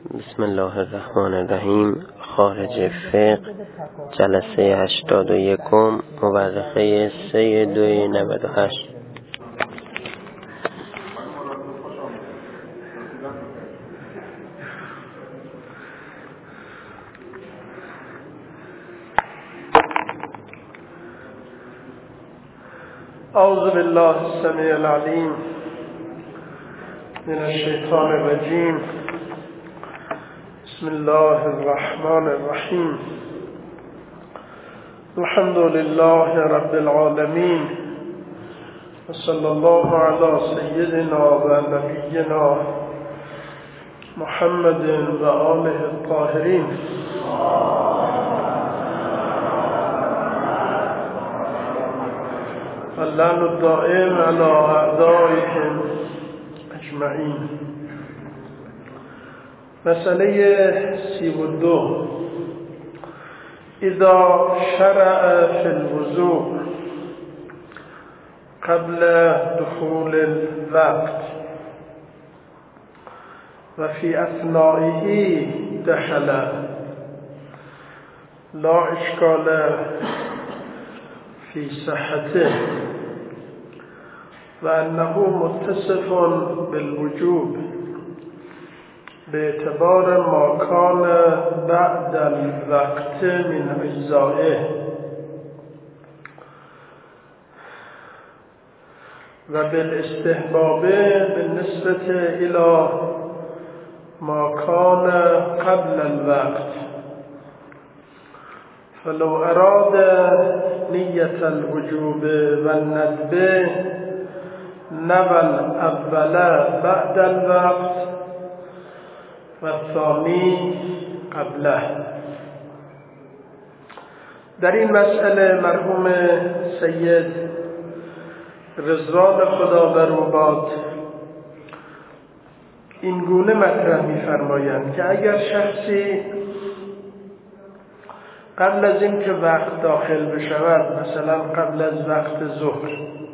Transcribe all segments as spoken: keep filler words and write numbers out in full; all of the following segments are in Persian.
بسم الله الرحمن الرحیم. خارج فقه، جلسه هشتاد و یکم، مورخه سه دوی نود و هشت. اعوذ بالله السمیع العلیم من الشیطان الرجیم. بسم الله الرحمن الرحیم. الحمد لله رب العالمین و صلی الله علی سیدنا و نبینا محمد و آله الطاهرین. اللعن الدائم علی اعدائهم اجمعین. مسئله سی و دو. اذا شرع فی الوضوء قبل دخول الوقت و فی اثنائه دخل لا اشکال فی صحته و انه متصف بالوجوب باعتبار ما كان بعد الوقت من اجزائه و بالاستحباب بالنسبة الى ما كان قبل الوقت. فلو اراد نیت الوجوب و الندب نوى الاول بعد الوقت و الثانی قبله. در این مسئله مرحوم سید رضوان خدا بر او باد این گونه مطرح می‌فرمایند که اگر شخصی قبل از این که وقت داخل بشود، مثلا قبل از وقت ظهر،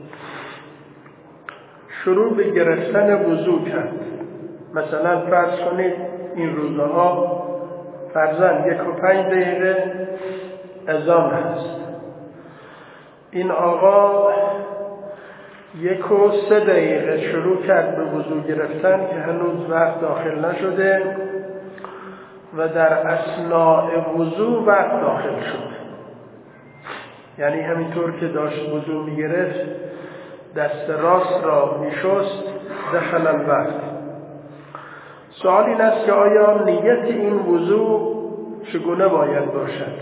شروع به گرفتن وضو کرد، مثلا فرض کنید این روزها فرضاً یک و پنج دقیقه اذان هست، این آقا یک و سه دقیقه شروع کرد به وضو گرفتن که هنوز وقت داخل نشده و در اثناء وضو وقت داخل شد. یعنی همینطور که داشت وضو میگرفت دست راست را میشست، دخل الوقت. سوال این است که آیا نیت این وضو چگونه باید باشد؟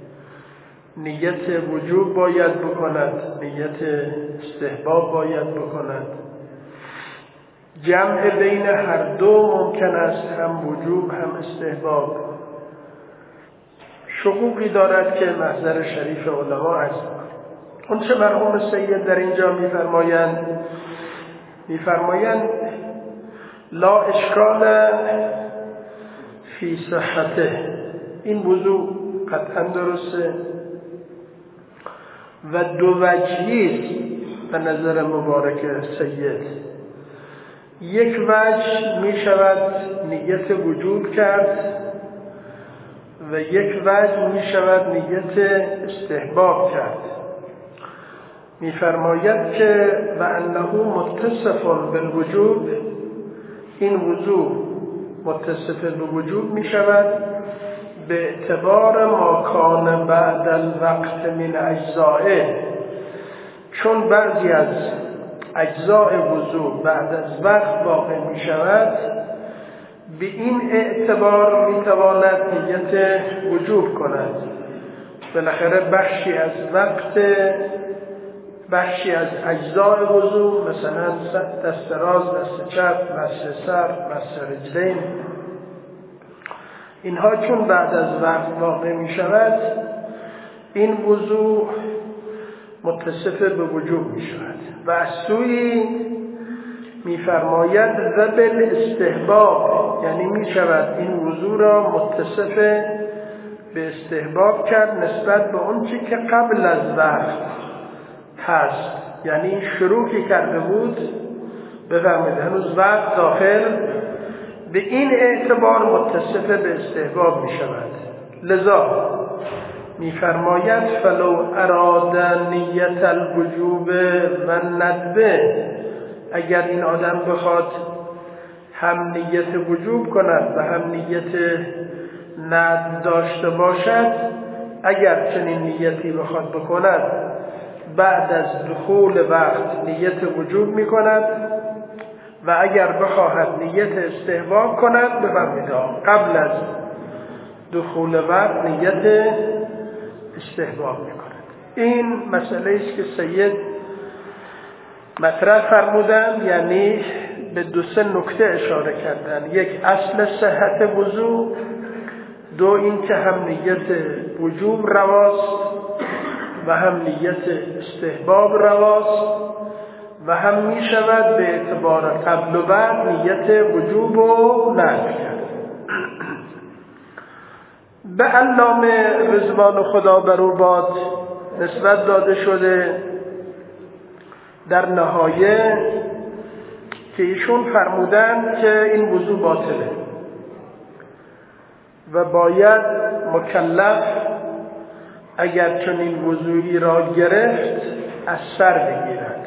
نیت وجوب باید بکند؟ نیت استحباب باید بکند؟ جمع بین هر دو ممکن است، هم وجوب هم استحباب. شقوقی دارد که محضر شریف علما است. اون چه مرحوم سید در اینجا میفرمایند میفرمایند لا اشکال فی صحته، این وضو قطعا درسته و دو وجهی به نظر مبارک سید. یک وجه می شود نیت وجوب کرد و یک وجه می شود نیت استحباب کرد. می فرماید که و انه متصف بالوجوب، این وضو متصف بالوجوب می شود به اعتبار ما کان بعد الوقت من اجزائه، چون بعضی از اجزاء وضو بعد از وقت واقع می شود، به این اعتبار می تواند نیت وجوب کند. بالاخره بخشی از وقت، بخشی از اجزاء وضو، مثلا دست راست، دست چپ، مس سر، مس رجلین، اینها چون بعد از وقت واقع می شود، این وضو متصف به وجوب می شود. و از سوی می فرماید و بالاستحباب، یعنی می شود این وضو را متصف به استحباب کرد نسبت به اون چی که قبل از وقت هست. یعنی شروع که کرده بود، بفرمایید هنوز وقت داخل به این اعتبار متصف به استحباب می شود. لذا می فرماید فلو اراد نیت الوجوب و ندبه، اگر این آدم بخواد هم نیت وجوب کند و هم نیت ندب داشته باشد، اگر چنین نیتی بخواد بکند بعد از دخول وقت نیت وجوب می کند و اگر بخواهد نیت استحباب کند بفرمایید قبل از دخول وقت نیت استحباب می کند. این مسئله است که سید مطرح فرمودند، یعنی به دو سه نکته اشاره کردند. یک اصل صحت وضو، دو این که هم نیت وجوب رواست و هم نیت استحباب رواست و هم می شود به اعتبار قبل و بعد نیت وجوب و ندب کرد. به علامه رضوان خدا بر او باد نسبت داده شده در نهایه که ایشون فرمودند که این وضو باطله و باید مکلف اگر چنین وضوئی را گرفت از سر بگیرد.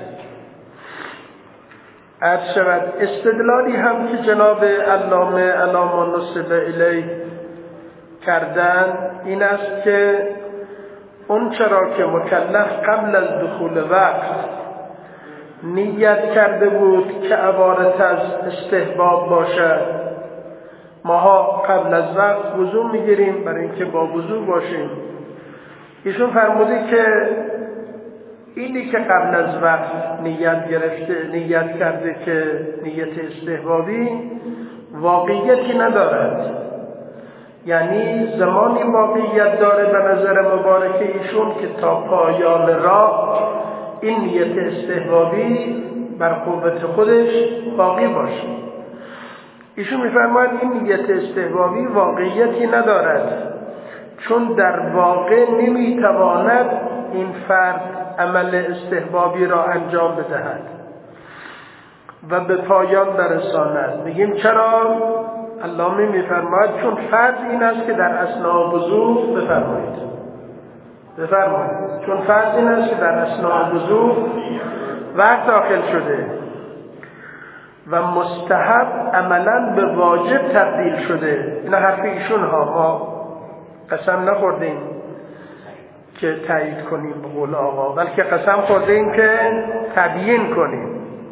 عرض شود استدلالی هم که جناب علامه علامه نصب الیه کردن این است که اون چرا که مکلف قبل از دخول وقت نیت کرده بود که عبارت از استحباب باشد، ماها قبل از وقت وضو میگیریم برای اینکه با وضو باشیم. ایشون فرموده که اینی که قبل از وقت نیت گرفته نیت کرده که نیت استحبابی واقعیتی ندارد، یعنی زمانی واقعیت داره به نظر مبارک ایشون که تا پایان راه این نیت استحبابی بر قوت خودش باقی باشه. ایشون میفرماید این نیت استحبابی واقعیتی ندارد، چون در واقع نمیتواند این فرد عمل استحبابی را انجام بدهد و به پایان برساند. میگیم چرا؟ علامه میفرماید چون فرض این است که در اثناء وضو بفرمایید بفرمایید چون فرض این است که در اثناء وضو وقت داخل شده و مستحب عملا به واجب تبدیل شده. این حرف ایشون ها، ما قسم نخوردیم که تایید کنیم به قول آقا، بلکه قسم خوردیم که تبیین کنیم.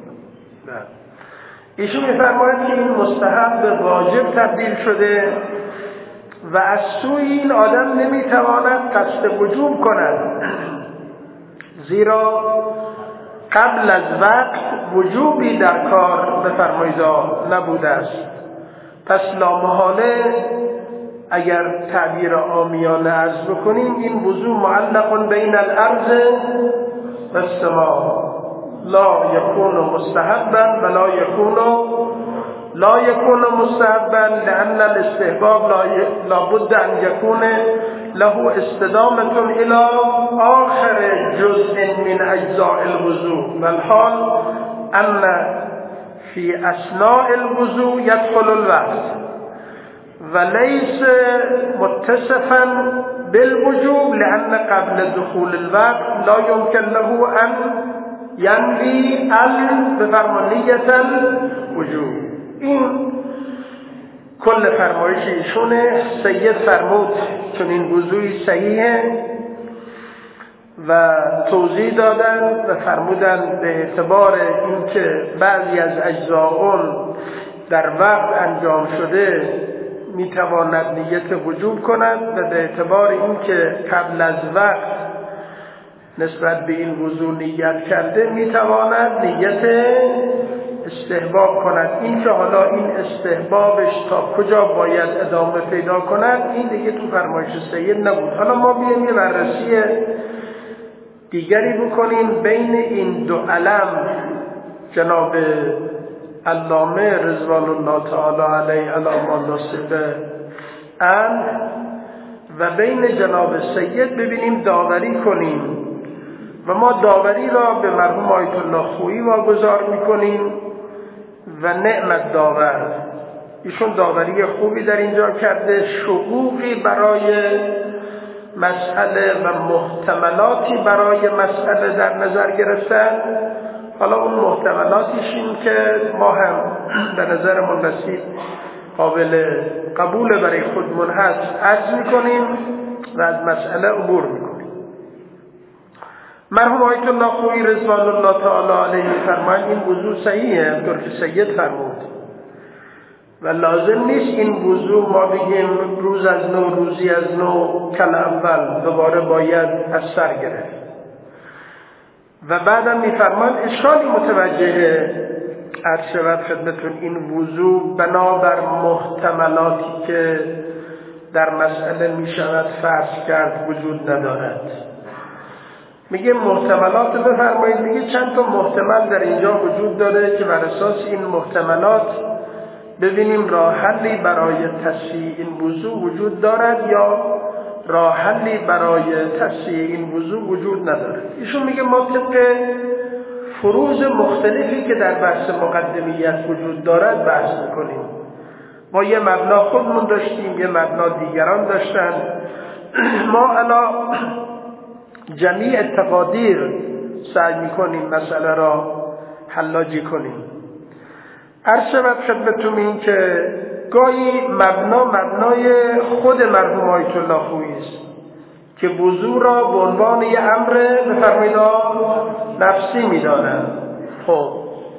ایشون میفرماید که این مستحب به واجب تبدیل شده و از سوی این آدم نمیتواند قصد وجوب کند، زیرا قبل از وقت وجوبی در کار بفرمایید نبوده است. پس لامحاله اگر تعبیر عامیانه عرض بکنیم این وضو معلق بین الارض و السماء، لا یکون مستحبا ولا یکون لا یکون مستحبا لأن الاستحباب لا بد ان یکون له استدامة الى آخر جزء من اجزاء الوضوء، والحال ان في اثناء الوضوء يدخل الوقت وليس متصفا بالوجوب، لأن قبل دخول الوقت لا يمكن له ان ينوي بفرمانیت الوجوب. این کل فرمایش ایشونه. سید فرمود چون این وضوعی صحیحه و توضیح دادن و فرمودن به اعتبار اینکه بعضی از اجزاء در وقت انجام شده میتواند نیت وجوب کند و به اعتبار اینکه قبل از وقت نسبت به این وضوع نیت کرده میتواند نیت استحباب کند. این که حالا این استحبابش تا کجا باید ادامه پیدا کند این دیگه تو فرمایش سید نبود. حالا ما بیایم یه بررسی دیگری بکنیم بین این دو علم، جناب علامه رضوان الله تعالی علیه علامه نصب ان و بین جناب سید، ببینیم داوری کنیم و ما داوری را به مرحوم آیت الله خویی واگذار میکنیم و نعمت داور ایشون داوری خوبی در اینجا کرده، شقوقی برای مسئله و محتملاتی برای مسئله در نظر گرفتن. حالا اون محتملاتیش این که ما هم به نظرمون رسید قابل قبول برای خودمون هست عرض میکنیم و از مسئله عبور میکنیم. مرحوم آیت الله خویی رضوان الله تعالی علیه فرمایند این وضوع صحیحه همطور که سید فرمود و لازم نیست این وضوع ما بگیم روز از نو روزی از نو کل اول دوباره باید از سر گرفت. و بعدم میفرماند اشکالی متوجه عرض شود خدمتون این وضوع بنابر محتملاتی که در مسئله میشود فرض کرد وجود ندارد. میگه محتملات بفرمایید. میگه چند تا محتمل در اینجا وجود داره که بر اساس این محتملات ببینیم راه حلی برای تصحیح این وضوع وجود دارد یا راه حلی برای تصحیح این وضوع وجود ندارد. ایشون میگه ما طبق فروض مختلفی که در بحث مقدمیت وجود دارد بحث میکنیم. ما یه مبنا خودمون داشتیم، یه مبنا دیگران داشتن. ما الان جمیع تقادیر سعی میکنیم مسئله را حلاجی کنیم. عرض شود خدمتتون این که گاهی مبنا مبنای خود مرحوم آیت الله خویی است که وضوع را به عنوان یه امر بفرمایید نفسی میدانند. خب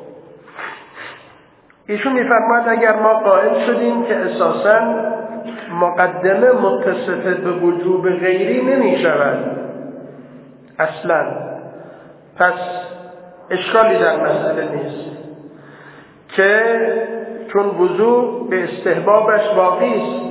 ایشون میفرماید اگر ما قائل شدیم که اساساً مقدمه متصفه به وجوب غیری نمی شود اصلاً، پس اشکالی در مسئله نیست که چون وضوع به استحبابش باقی است.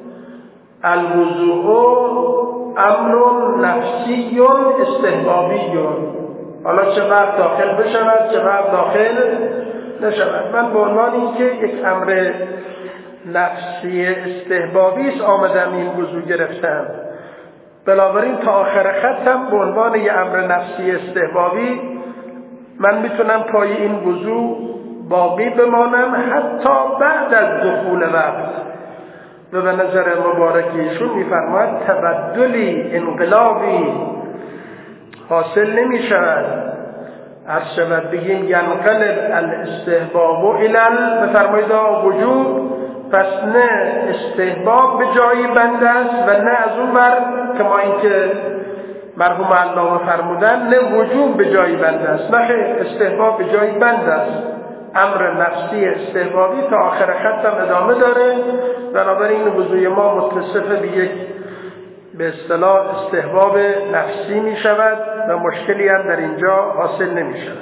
الوضوء امر نفسی استحبابی، حالا چقدر داخل بشود چقدر داخل نشود. من به عنوان اینکه یک امر نفسی استحبابی است آمدم این وضوع گرفتم، بنابراین تا آخر خطم به عنوان یک امر نفسی استحبابی من میتونم پای این وضوع باقی بمانم حتی بعد از دخول وقت. و به نظر مبارکیشون میفرماید تبدلی انقلابی حاصل نمی شود. عرض شود بگیم ینقلب الاستحباب الى بفرمایید وجوب، پس نه استحباب به جایی بنده است و نه از اون بر کما اینکه مرحوم علامه فرمودن نه وجوب به جایی بنده است، نه استحباب به جایی بنده است. امر نفسی استحبابی تا آخر خطم ادامه داره. بنابراین وضوع ما متصف به یک به اصطلاح استحباب نفسی می شود و مشکلی هم در اینجا حاصل نمی شود.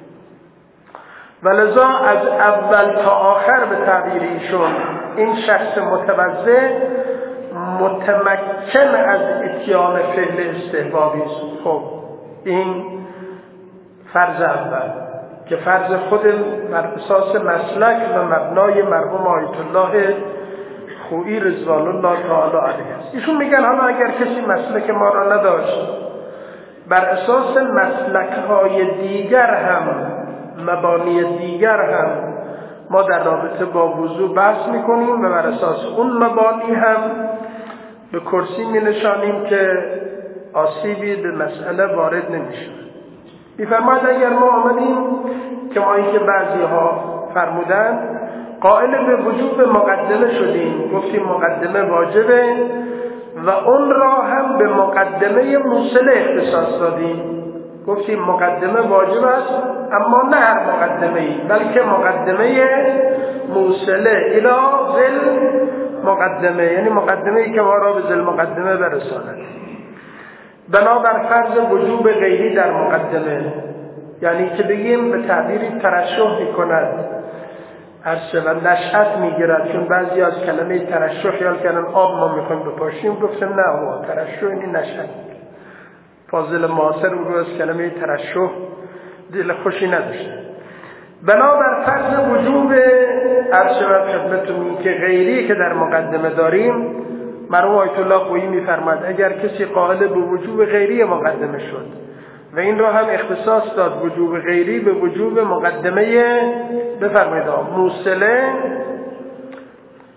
ولذا از اول تا آخر به تعبیر ایشون این شخص متوضع متمکن از اتیان فعل استحبابی است. خب این فرض اول که فرض خود بر اساس مسلک و مبنای مرحوم آیت الله خویی رضوان الله تعالی علیه است. ایشون میگن حالا اگر کسی مسلک ما را نداشت، بر اساس مسلک‌های دیگر هم مبانی دیگر هم ما در رابطه با وضوع بحث میکنیم و بر اساس اون مبانی هم به کرسی می نشانیم که آسیبی به مسئله وارد نمیشه. میفرماید اگر ما آمدیم که ما اینکه بعضی ها فرمودن قائل به وجوب مقدمه شدیم، گفتیم مقدمه واجبه و اون را هم به مقدمه موصله اختصاص دادیم، گفتیم مقدمه واجب است اما نه هر مقدمه ای بلکه مقدمه موصله الی ذل مقدمه، یعنی مقدمه ای که ما را به ذل مقدمه برساند. بنابر فرض وجوب غیری در مقدمه، یعنی که بگیم به تعبیری ترشح میکند عرشه و نشأت میگیرد، چون بعضی از کلمه ترشح یا کلمه آب ما میخوایم بپاشیم، گفتم نه آقا ترشح این نشأت. فاضل معاصر رو از کلمه ترشح دل خوشی نداشته. بنابر فرض وجوب عرشه و خدمتون که غیری که در مقدمه داریم، مرحوم آیت الله خویی میفرماد اگر کسی قائل به وجوب غیری مقدمه شد و این را هم اختصاص داد وجوب غیری به وجوب مقدمه بفرمایید موصله،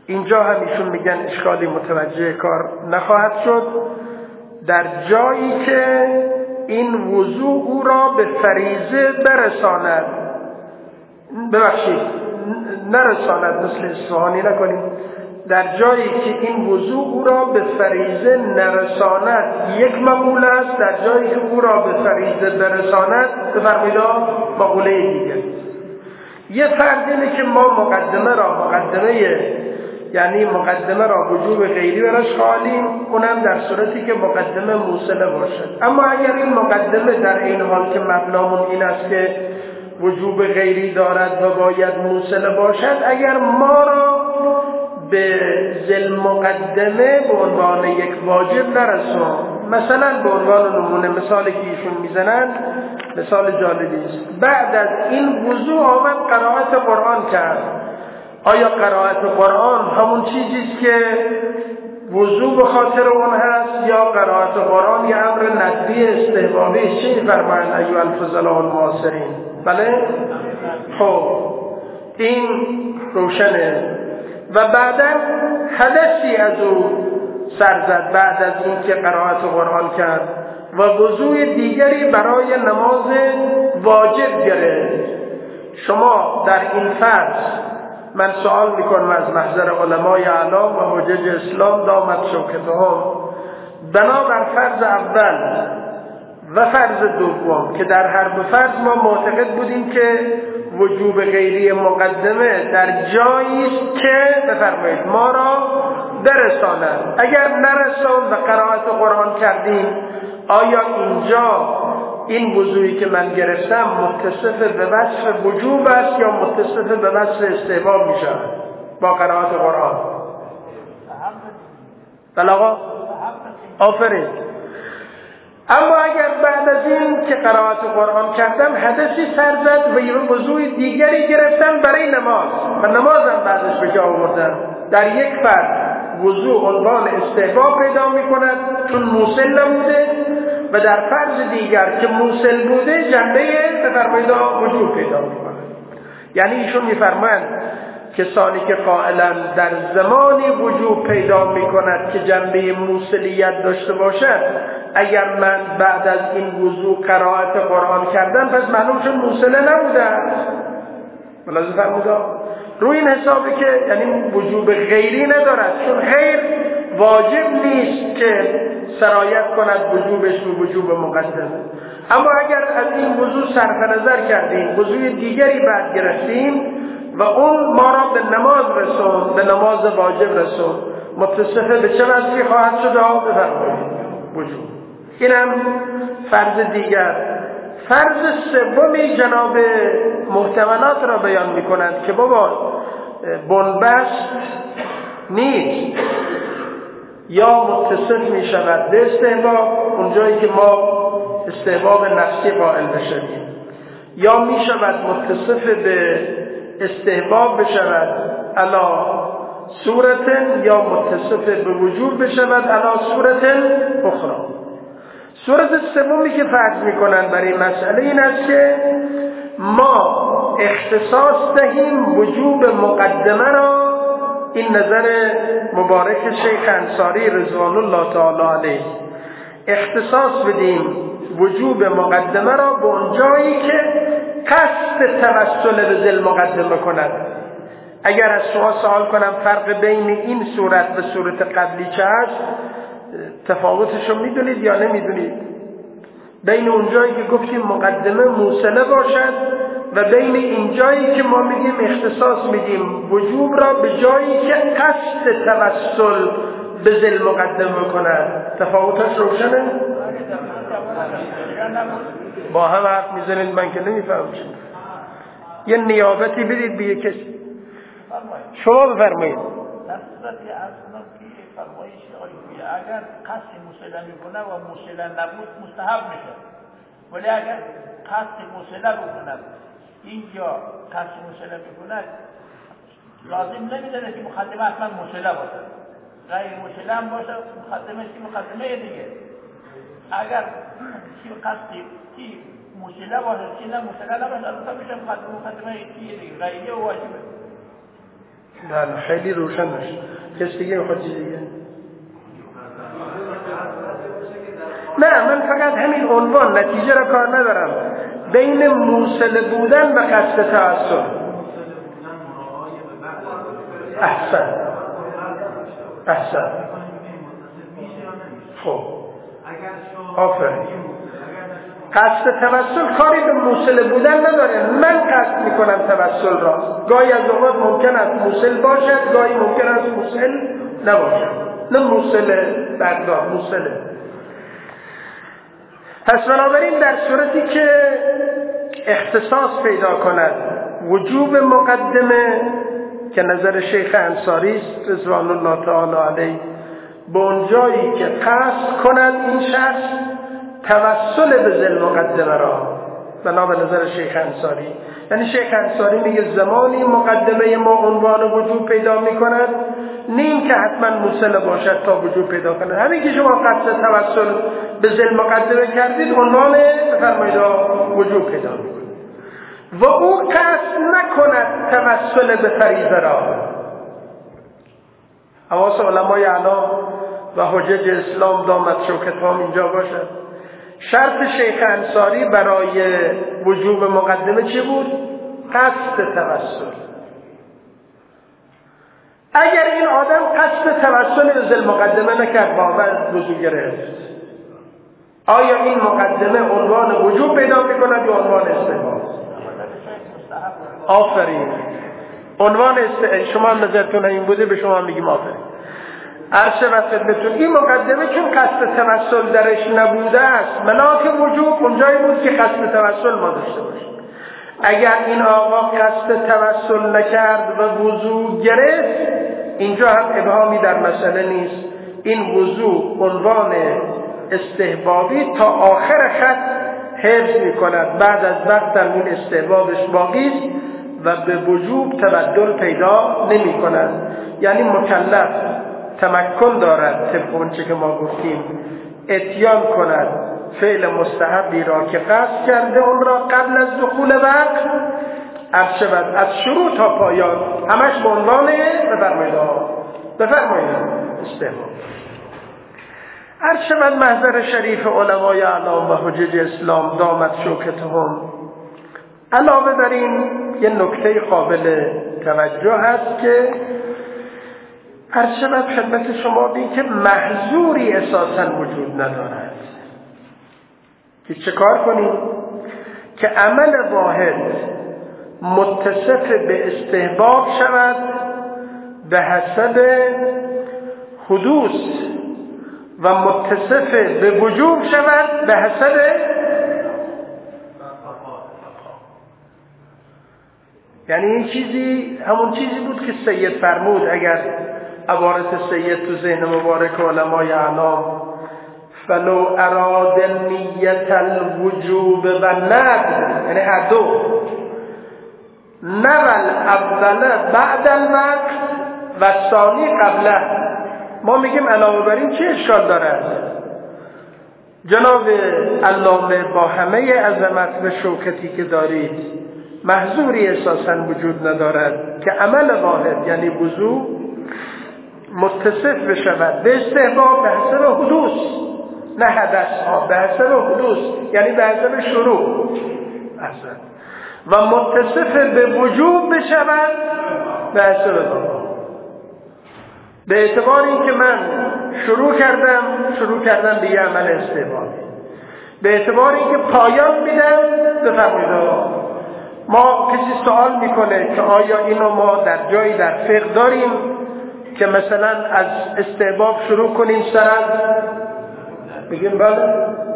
اینجا هم ایشون میگن اشکالی متوجه کار نخواهد شد در جایی که این وضوع او را به فریضه برساند. ببخشید نرساند، مثل اصفهانی نکنیم، در جایی که این وضوع او را به فریضه نرساند یک مقوله است، در جایی که او را به فریضه برساند بفرمایید مقوله دیگر. یه فرض اینه که ما مقدمه را مقدمه یعنی مقدمه را وجوب غیری براش قائلیم، اونم در صورتی که مقدمه موصله باشد. اما اگر این مقدمه در این حال که مبنامون این است که وجوب غیری دارد و باید موصله باشد، اگر ما را به ذل مقدمه به عنوان یک واجب نرسون، مثلا به عنوان نمونه مثالی که ایشون میزنن مثال جالبی است، بعد از این وضوع آمد قرائت قرآن کرد. آیا قرائت قرآن همون چیزیست که وضوع به خاطر اون هست یا قرائت قرآن یه امر ندبی استحبابی؟ چی می‌فرمایند ایها الفضلاء المعاصرین؟ بله؟ خب این روشنه. و بعدا حدثی از او سر زد بعد از این که قرائت قرآن کرد و وضوع دیگری برای نماز واجب گرفت. شما در این فرض، من سوال میکنم از محضر علمای اعلام و حجج اسلام دامت شوکتهم، بنابر فرض اول و فرض دوم که در هر دو فرض ما معتقد بودیم که وجوب غیری مقدمه در جایی است که بفرمایید ما را برساند. اگر نرسان و قرائت قرآن کردیم، آیا اینجا این وضوعی که من گرفتم متصف به وصف وجوب است یا متصف به وصف استحباب می شود با قرائت قرآن؟ بلاغا آفرین. اما اگر بعد از این که قرائت قرآن کردم حدثی سر زد و یه وضوع دیگری گرفتم برای نماز و نمازم بعدش به جا آوردم، در یک فرد وضوع عنوان استحباب پیدا می کند چون موصل نبوده، و در فرض دیگر که موصل بوده جنبه بفرمایید وجوب پیدا می کند. یعنی ایشون می فرمایند کسانی که قائلا در زمانی وجوب پیدا می کند که جنبه موصلیت داشته باشد، اگر من بعد از این وضوع قرائت قرآن کردم پس معلوم شد موصله نبوده. ملاحظه فرمودید؟ روی این حسابی که یعنی وجوب غیری ندارد، چون غیر واجب نیست که سرایت کند وجوبش به وجوب مقدمه. اما اگر از این وضوع صرف نظر کردیم، وضوع دیگری بعد گرفتیم و اون ما را به نماز رسون، به نماز واجب رسون، متصفه به چه وضعی خواهد شد؟ ها بفرمایید وجوب. اینم فرض دیگر. فرض سومی جناب محتملات را بیان می کنند که بابا بنبست نیست، یا متصف می شود به استحباب اونجایی که ما استحباب نفسی قائل بشویم، یا می شود متصف به استحباب بشود علا صورتن، یا متصف به وجوب بشود علا صورتن اخرى. صورت سومی که فرض میکنن برای مسئله این است که ما اختصاص دهیم وجوب مقدمه را، این نظر مبارک شیخ انصاری رضوان الله تعالی علیه، اختصاص بدیم وجوب مقدمه را به اون جایی که قصد توسل به ذل مقدمه کند. اگر از شما سوال کنم فرق بین این صورت و صورت قبلی چه است، تفاوتشو میدونید یا نمیدونید؟ بین اون جایی که گفتیم مقدمه موصله باشد و بین این جایی که ما میگیم اختصاص میدیم وجوب را به جایی که قصد توسل به ذل مقدمه کند، تفاوتش روشنه؟ با هم حرف میزنید من که نمیفهمم. یه نیابتی بدید به یک کسی. شما بفرمایید. اگر قصد موصله میکنه و موصله نبود مستحب میشه، ولی اگر قصد موصله بکنه اینجا قصد موصله میکنه لازم نمیدونه که مقدمه اصلا موصله باشه، غیر موصله هم باشه مقدمه چی مقدمه دیگه. اگر چی قصدی چی موصله باشه چی نه موصله نباشه البته میشه مقدمه مقدمه چی دیگه غیری و واجبه. نه خیلی روشن نشد. کسی دیگه میخواد چیز دیگه؟ نه من فقط همین عنوان نتیجه را کار ندارم. بین موصل بودن و قصد توسل. احسن احسن خب آفرین. قصد توسل کاری به موصل بودن نداره. من قصد میکنم توسل را. گاهی از اوقات ممکن است موصل باشد، گاهی ممکن است موصل نباشد. نه موصل بردار موصله. پس بنابراین در صورتی که اختصاص پیدا کند وجوب مقدمه که نظر شیخ انصاری است رضوان الله تعالی علیه، به اون جایی که قصد کند این شخص توسل به ذل مقدمه را بنا به نظر شیخ انصاری. یعنی شیخ انصاری میگه زمانی مقدمه ما عنوان وجوب پیدا میکند، نیم که حتما موصل باشد تا وجوب پیدا کند. همین که شما قصد توسل به ذل مقدمه کردید عنوان بفرمایید وجوب پیدا میکند و او قصد نکند توسل به فریضه را. حواس علمای اعلام و حجج اسلام دامت شوکتام اینجا باشد. شرط شیخ انصاری برای وجوب مقدمه چی بود؟ قصد توسل. اگر این آدم قصد توسل به ذل مقدمه نکرد واقعا وجوب گرفت، آیا این مقدمه عنوان وجوب پیدا میکند یا عنوان استحباب؟ آفرین. عنوان است. شما نظرتون این بوده به شما میگیم آفرین. عرشه و خدمتون این مقدمه چون قصد توسل درش نبوده است، ملاک وجوب اونجایی بود که قصد توسل ما داشته باشیم. اگر این آقا قصد توسل نکرد و وضو گرفت، اینجا هم ابهامی در مسئله نیست. این وضو عنوان استحبابی تا آخر خط حفظ می کند. بعد از وقت این استحبابش باقی است و به وجوب تبدل پیدا نمی کند. یعنی مکلف تمکن دارد طبق اونچه که ما گفتیم اتیان کند فعل مستحبی را که قصد کرده اون را قبل از دخول وقت عرض شود از شروع تا پایان همش به عنوان بفرمایید بفرمایید استحباب. عرض شود محضر شریف علمای اعلام و حجج اسلام دامت شوکتهم. علاوه بر این یه نکته قابل توجه هست که عرض شود خدمت شما بین که محظوری اساساً وجود ندارد که چه کار کنیم که عمل واحد متصف به استحباب شود به حسب حدوث و متصف به وجوب شود به حسب یعنی این چیزی همون چیزی بود که سید فرمود. اگر عبارت سید تو ذهن مبارک علمای اعلام فلو اراد نیت الوجوب و ند، یعنی هر دو نول اول بعد الوقت و ثانی قبله، ما میگیم علاوه بر این چه اشکال دارد؟ جناب علامه با همه عظمت و شوکتی که دارید محظوری اساساً وجود ندارد که عمل واحد یعنی وضو متصف بشود به استحباب به حسب حدوث، نه حدث ها، به حسب حدوث یعنی به حسب شروع اصلا، و متصف به وجوب بشود به حسب بابا. به اعتبار این که من شروع کردم شروع کردم به یه عمل استحبابی، به اعتبار این که پایان میدم بفرمایید. ما کسی سوال میکنه که آیا اینو ما در جایی در فقه داریم که مثلا از استحباب شروع کنیم سرد؟ بگیم بله.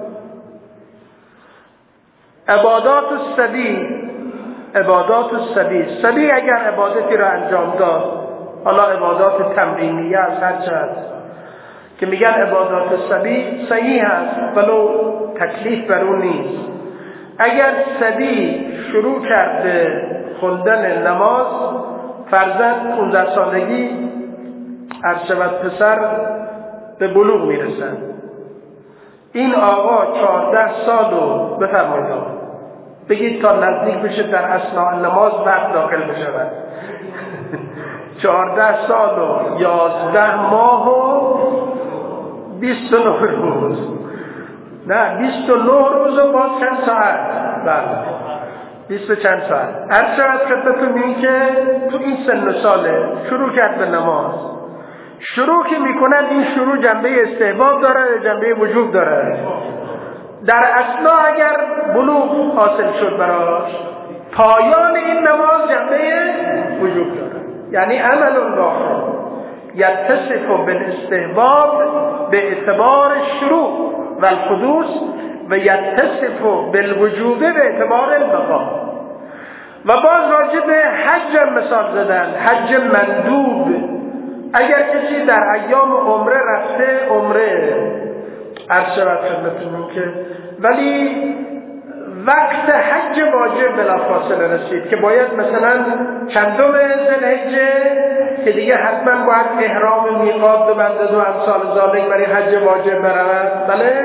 عبادات السبی عبادات السبی سبی اگر عبادتی را انجام داد، حالا عبادات تمرینیه از هر چه هست که میگن عبادات السبی صحیح هست ولو تکلیف بر اون نیست. اگر سبی شروع کرده خوندن نماز، فرزند پانزده سالگی عرض شود پسر به بلوغ میرسن، این آقا چهارده سال رو بفرمایید بگید تا نزدیک بشه در اثناء نماز وقت داخل بشود چهارده سال و یازده ماه و بیست و نه روز، نه بیست و نه روز و باز چند ساعت، بله بیست و چند ساعت. هر شاید خدمتون این که تو این سن و ساله شروع کرد به نماز. شروع که میکنن این شروع جنبه استحباب داره یا جنبه وجوب داره؟ در اصلا اگر بلوغ حاصل شد براش، پایان این نماز جنبه وجوب داره. یعنی عمل واحد یتصف بالاستحباب به اعتبار شروع و الحدوث و یتصف بالوجوب به اعتبار البقا. و باز راجع به حج مثال زدن، حج مندوب. اگر کسی در ایام عمره رفته عمره عرض شود خدمتتون که ولی وقت حج واجب بلافاصله رسید که باید مثلا چندم ذوالحجه که دیگه حتما باید احرام میقات ببندد و امثال ذالک برای حج واجب برود، بله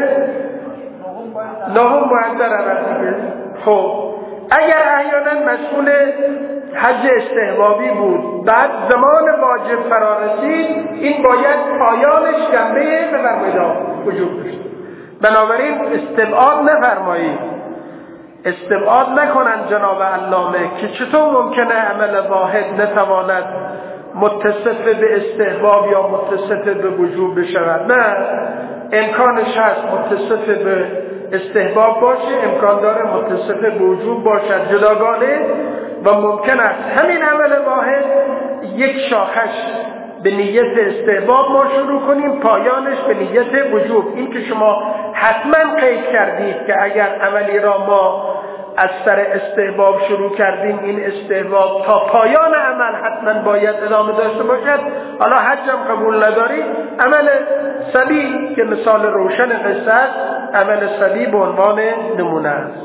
نهم باید برود دیگه. خب اگر احیانا مسئول حج استحبابی بود بعد زمان واجب فرا رسید، این باید پایانش جنبه بفرمایید وجوب داشت. بنابراین استبعاد نفرمایید، استبعاد نکنن جناب علامه که چطور ممکنه عمل واحد نتواند متصف به استحباب یا متصف به وجوب بشود. نه، امکانش هست متصف به استحباب باشه، امکان داره متصف به وجوب باشد جداگانه، و ممکن است همین عمل واحد یک شاخش به نیت استحباب ما شروع کنیم، پایانش به نیت وجوب. این که شما حتما قید کردید که اگر عملی را ما از سر استحباب شروع کردیم، این استحباب تا پایان عمل حتما باید ادامه داشته باشد. حالا حج هم قبول نداری، عمل صبی که مثال روشن قصه است، عمل صبی به عنوان نمونه است.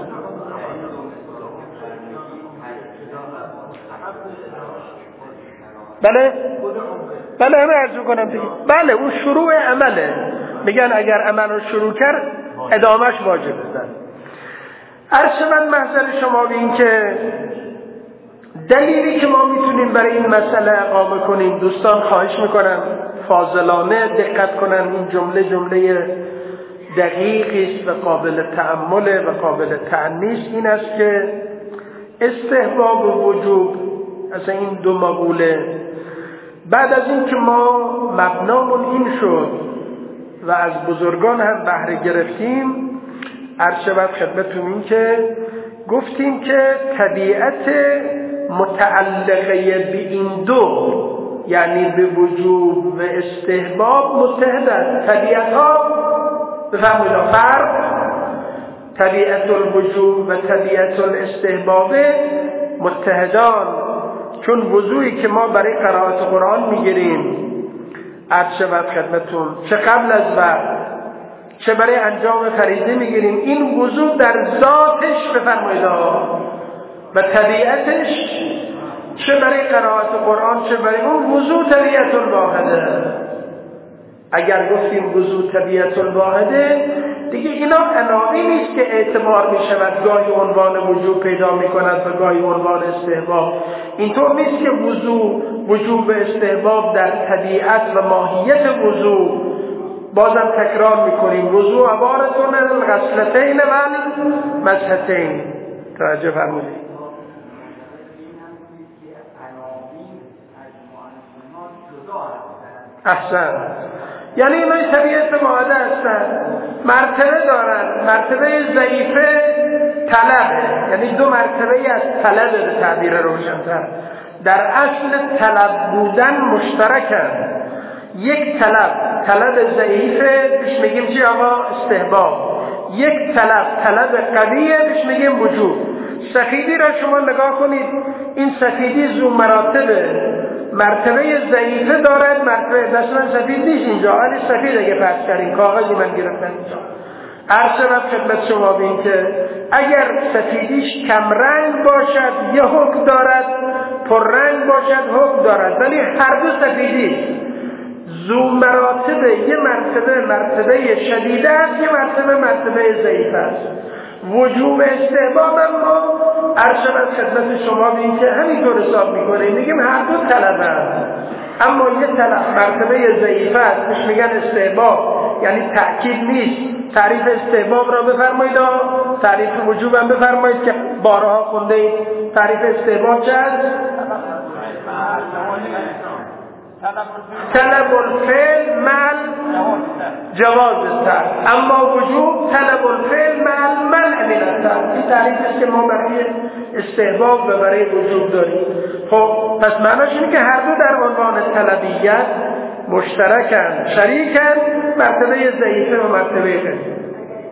بله بله همه ارزو کنم دیگه. بله اون شروع عمله، میگن اگر عمل رو شروع کرد ادامهش واجب است. عرض من محضر شما به این که دلیلی که ما میتونیم برای این مسئله اقامه کنیم، دوستان خواهش میکنم فاضلانه دقت کنن، این جمله جمله دقیقی است و قابل تأمل و قابل تأنیس. این است که استحباب و وجوب از این دو مقوله بعد از این که ما مبنامون این شد و از بزرگان هم بهره گرفتیم، عرض شود خدمتتون این که گفتیم که طبیعت متعلقه به این دو، یعنی به وجوب و استحباب، متحد است. طبیعت ها بفهمید فرق، طبیعت الوجوب و طبیعت الاستحباب متحدان. چون وضوعی که ما برای قرائت قرآن میگیریم عرض شود خدمتتون، چه قبل از وقت چه برای انجام فریضه میگیریم، این وضوع در ذاتش بفرمایید و طبیعتش چه برای قرائت قرآن چه برای اون وضوع طبیعت الواحده. اگر گفتیم وضوع طبیعت الواحده دیگه اینا عناوینی نیست که اعتبار می شود گاهی عنوان وجوب پیدا می کند و گاهی عنوان استحباب. اینطور نیست که وضوع وجوب استحباب در طبیعت و ماهیت وضوع. بازم تکرار می کنیم وضوع عبارتون الغسلتین و المسحتین. توجه فرمودید. احسن. یعنی اینای طبیعت واحده هستن، مرتبه دارن. مرتبه ضعیفه طلبه، یعنی دو مرتبه از طلبه به تعبیر روشن‌تر. در اصل طلب بودن مشترکن. یک طلب طلب ضعیفه بهش میگیم چی آقا؟ استحباب. یک طلب طلب قویه بهش میگیم وجوب. سفیدی را شما نگاه کنید، این سفیدی ذو مراتبه، مرتبه ضعیفه دارد، مرتبه مثلا سفید نیست اینجا، ولی سفید اگه فرض کردیم کاغذی من گرفتم اینجا. عرض شود خدمت شما به این که اگر سفیدیش کم رنگ باشد یه حکم دارد، پر رنگ باشد حکم دارد، ولی هر دو سفیدی ذو مراتبه، یه مرتبه مرتبه شدیده است، یه مرتبه مرتبه ضعیفه است. وجوب استحباب اما عرض شود خدمت شما به این که همینطور حساب میکنه، میگیم هر دو طلب هست. اما یه طرف مرتبه ضعیفه است بهش میگن استحباب، یعنی تأکید نیست. تعریف استحباب را بفرمایید، تعریف وجوب هم بفرمایید که بارها خونده اید. تعریف استحباب چه است؟ طلب الفعل مع جواز الترک، اما وجوب طلب الفعل مع المنع من الترک. این تعریفی است که ما برای استحباب و برای وجوب داریم. خب پس معناش اینه که هر دو در عنوان طلبیت مشترکن، شریکن، مرتبه ضعیفه و مرتبه قوی.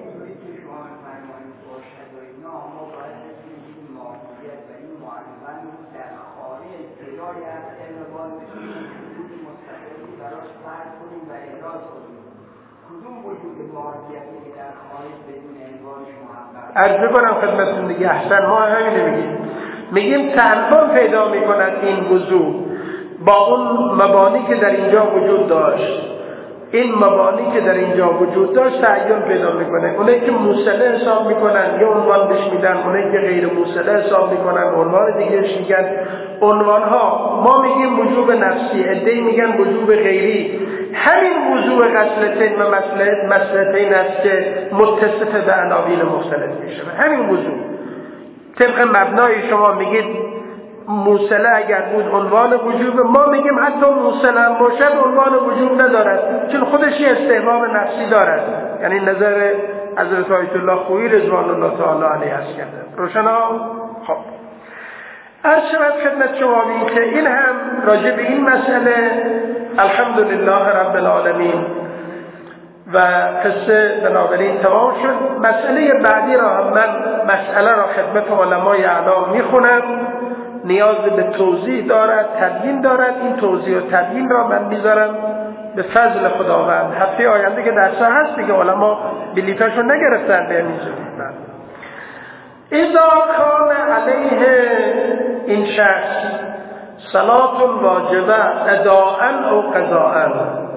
عرض کنم خدمتتون دیگه، احسن ما همین میگیم میگیم تعلق پیدا میکند این وضوع با اون مبانی که در اینجا وجود داشت. این مبانی که در اینجا وجود داشت تعین پیدا میکنه. اونایی که موصله حساب میکنن یه عنوان بهش میدن، اونایی که غیر موصله حساب میکنن عنوان دیگهش میگن. عنوان ها ما میگیم وجوب نفسی، عده‌ای میگن وجوب غیری. همین وضوع غسلتین و مسلتین است که متصف به عناوین مختلف میشه. همین وضوع طبق مبنای شما میگید موصله اگر بود عنوان وجوب، ما میگیم حتی موصله هم باشد عنوان وجوب ندارد، چون خودش یه استحباب نفسی دارد. یعنی نظر حضرت آیت الله خویی رضوان الله تعالی علیه است کرده. روشنا؟ خب عرض شود خدمت شما بین که این هم راجع به این مسئله الحمدلله رب العالمین و قصه بنابراین تمام شد. مسئله بعدی را هم من مسئله را خدمت علمای اعلام میخونم، نیاز به توضیح دارد، تبیین دارد. این توضیح و تبیین را من میذارم به فضل خداوند. هفته آینده که درس هست دیگه، علما بلیتاشون نگرفتن به همین زودی. اذا کان علیه این شخص صلاة واجبه اداءً او قضاءً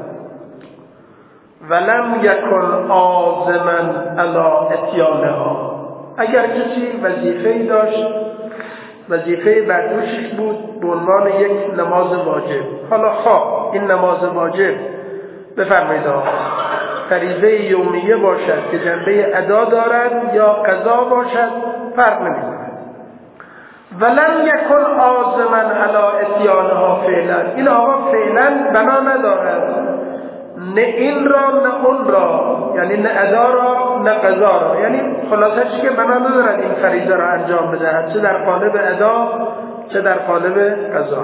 ولم یکن عازما علی اتیانها، اگر کسی وظیفه‌ای داشت، وظیفه بر دوشش بود به عنوان یک نماز واجب، حالا خواه این نماز واجب بفرمایید فریضه یومیه باشد که جنبه ادا دارد یا قضا باشد فرق نمی‌کند. ولن یکن عازما علی اتیانها فعلا، این آقا فعلا بنا ندارد نه این را نه اون را، یعنی نه ادا را نه قضا را، یعنی خلاصش که بنا ندارد این فریضه را انجام بدهد، چه در قالب ادا چه در قالب قضا.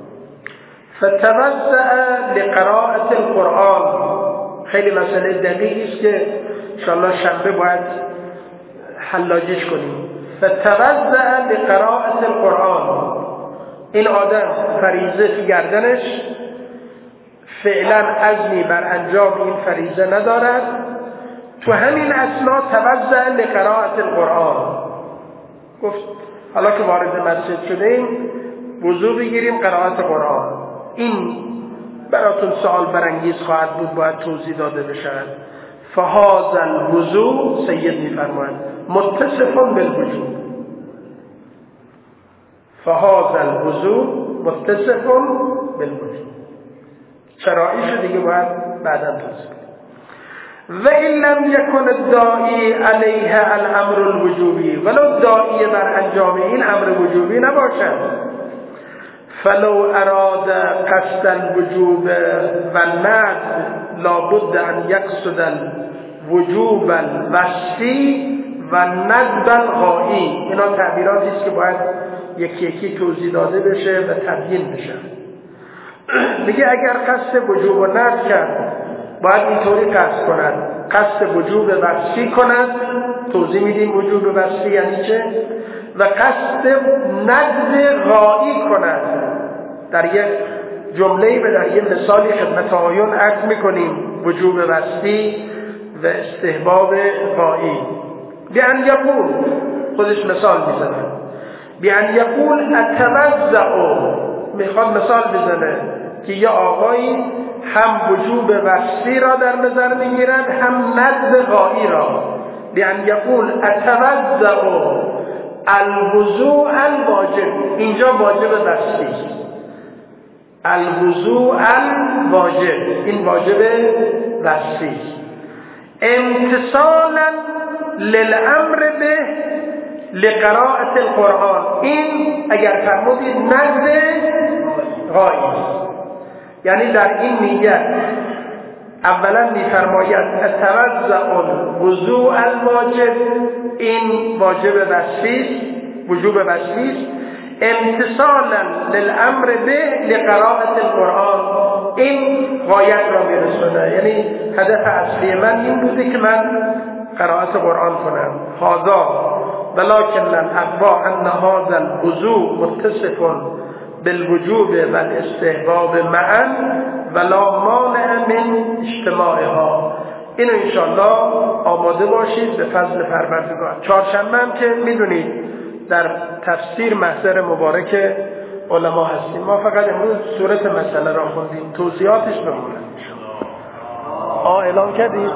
فتوسع لقراءة القرآن، خیلی مسئله دقیقی است که انشاءالله شنبه باید حلاجیش کنیم. فتوسع لقراءة القرآن، این آدم فریضه فی گردنش، فعلا عزمی بر انجام این فریضه ندارد، تو همین اثنا توسع لقراءة القرآن، گفت حالا که وارد مسجد شدیم وضو بگیریم قرائت قرآن. این براتون سوال برانگیز خواهد بود، باید توضیح داده بشود. فهذا الوضو سید میفرماید متصف بالوجوب، فهذا الوضو متصف بالوجوب. شرایطش دیگه باید بعدا توضیح بدیم. و این لم یکن الداعی علیه الامر الوجوبی، ولو داعی بر انجام این امر وجوبی نباشد، فلو اراد قصد الوجوب و الند لابد ان یقصد الوجوب الوصفی و ندب الغایی. اینا تعبیراتی است که باید یکی یکی توضیح داده بشه و تبیین بشه. میگه اگر قصد وجوب و ندب کرد باید اینطوری قصد کند، قصد وجوب وصفی کند، توضیح میدیم وجوب وصفی یعنی چه، و قصد ندب غایی کند. در یک جمله و در یک مثالی خدمت آیون عرض میکنیم وجوب وصفی و استحباب غایی. بیان یقول، خودش مثال میزنه، بیان یقول اتوزعو، میخواد مثال بزنه که یه آقایی هم وجوب وصفی را در نظر میگیرد هم ندب غایی را. بیان یقول اتوزعو الوضوء الواجب، اینجا واجب وصفی است. الوضوء الواجب، این واجب وصفی. امتثالا للامر به لقراءة القرآن، این اگر فرمودید نزد غایب، یعنی در این نیت اولا میفرماید توضع الوضوء الواجب، این واجب وصفی، وجوب وصفی. امتثالا للامر به لقراءة القرآن، این غایت را میرسونه، یعنی هدف اصلی من این بوده که من قرائت قرآن کنم. هذا ولكن الاقوا ان هذا الوضوء متصف بالوجوب والاستحباب معا ولا مانع من اجتماعها. اینو انشاءالله آماده باشید به فضل پروردگار. چهارشنبه هم که میدونید در تفسیر محضر مبارک علما هستیم، ما فقط امروز صورت مسئله را خوندیم، توضیحاتش بمونه. آه اعلام کردید؟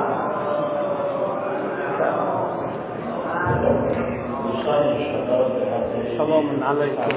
سلام علیکم.